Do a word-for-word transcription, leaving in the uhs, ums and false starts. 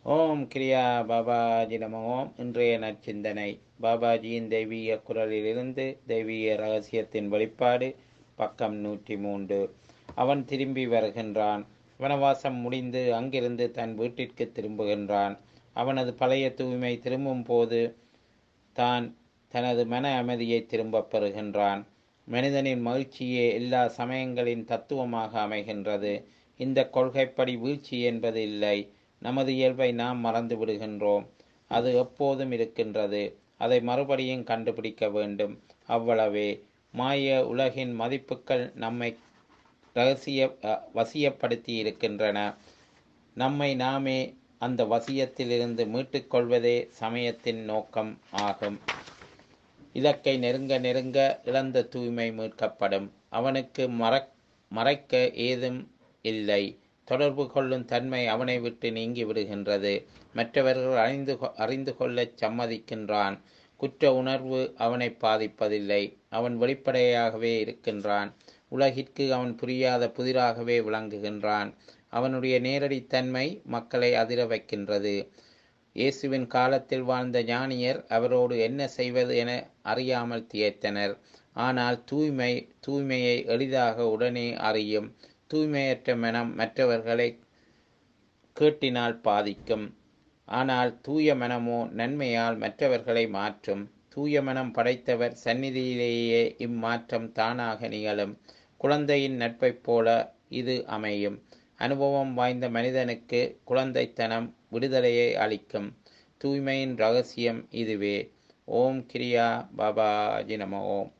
ஓம் கிரியா பாபாஜி நம ஓம். இன்றைய நற்சிந்தனை பாபாஜியின் தெய்வீக குரலிலிருந்து தெய்வீக ரகசியத்தின் வெளிப்பாடு, பக்கம் நூற்றி மூன்று. அவன் திரும்பி வருகின்றான். வனவாசம் முடிந்து அங்கிருந்து தன் வீட்டிற்கு திரும்புகின்றான். அவனது பழைய தூய்மை திரும்பும் போது தான் தனது மன அமைதியை திரும்பப் பெறுகின்றான். மனிதனின் மகிழ்ச்சியே எல்லா சமயங்களின் தத்துவமாக அமைகின்றது. இந்த கொள்கைப்படி வீழ்ச்சி என்பது இல்லை. நமது இயல்பை நாம் மறந்து விடுகின்றோம். அது எப்போதும் இருக்கின்றது. அதை மறுபடியும் கண்டுபிடிக்க வேண்டும், அவ்வளவே. மாய உலகின் மதிப்புகள் நம்மை ரகசிய வசியப்படுத்தி இருக்கின்றன. நம்மை நாமே அந்த வசியத்திலிருந்து மீட்டுக்கொள்வதே சமயத்தின் நோக்கம் ஆகும். இலக்கை நெருங்க நெருங்க இழந்த தூய்மை மீட்கப்படும். அவனுக்கு மற மறைக்க ஏதும் இல்லை. தொடர்பு கொள்ளும் தன்மை அவனை விட்டு நீங்கி விடுகின்றது. மற்றவர்கள் அறிந்து அறிந்து கொள்ளச் சம்மதிக்கின்றான். குற்ற உணர்வு அவனை பாதிப்பதில்லை. அவன் வெளிப்படையாகவே இருக்கின்றான். உலகிற்கு அவன் புரியாத புதிராகவே விளங்குகின்றான். அவனுடைய நேரடித்தன்மை மக்களை அதிர வைக்கின்றது. இயேசுவின் காலத்தில் வாழ்ந்த ஞானியர் அவரோடு என்ன செய்வது என அறியாமல் திகைத்தனர். ஆனால் தூய்மை தூய்மையை எளிதாக உடனே அறியும். தூய்மையற்ற மனம் மற்றவர்களை கேட்டினால் பாதிக்கும். ஆனால் தூய மனமோ நன்மையால் மற்றவர்களை மாற்றும். தூய மனம் படைத்தவர் சந்நிதியிலேயே இம்மாற்றம் தானாக நிகழும். குழந்தையின் நட்பைப் போல இது அமையும். அனுபவம் வாய்ந்த மனிதனுக்கு குழந்தைத்தனம் விடுதலையை அளிக்கும். தூய்மையின் இரகசியம் இதுவே. ஓம் கிரியா பாபாஜி நம ஓம்.